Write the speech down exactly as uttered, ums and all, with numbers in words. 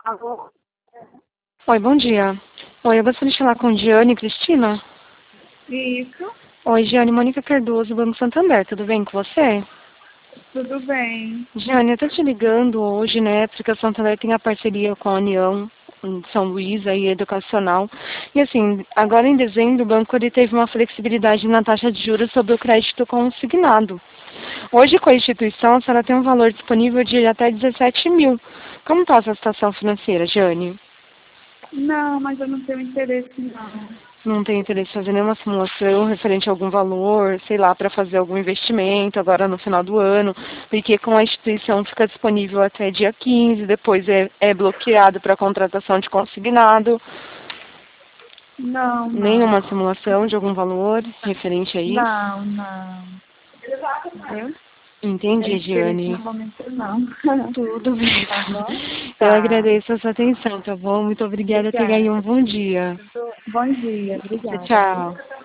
Alô? Oi, bom dia. Oi, eu gostaria de falar com Giane Cristina. Isso, Oi, Giane, Mônica Cardoso, Banco Santander, tudo bem com você? tudo bem. Giane, eu tô te ligando hoje, né, porque a Santander tem a parceria com a União em São Luís, aí, educacional. E assim, agora em dezembro, o banco ele teve uma flexibilidade na taxa de juros sobre o crédito consignado. Hoje, com a instituição, a senhora tem um valor disponível de até dezessete mil. Como está a sua situação financeira, Giane? Não, mas eu não tenho interesse, não. Não tem interesse em fazer nenhuma simulação referente a algum valor, sei lá, para fazer algum investimento agora no final do ano, porque com a instituição fica disponível até dia quinze, depois é, é bloqueado para contratação de consignado. Não, Nenhuma não. simulação de algum valor referente a isso. Não, não. Entendeu? Tem Entendi, interesse Giane. no momento, não. Tudo bem. Tá bom? Eu Tá. agradeço a sua atenção, tá bom? Muito obrigada. Tenha aí um Obrigada. bom dia. Bom dia, Tchau, obrigada. tchau.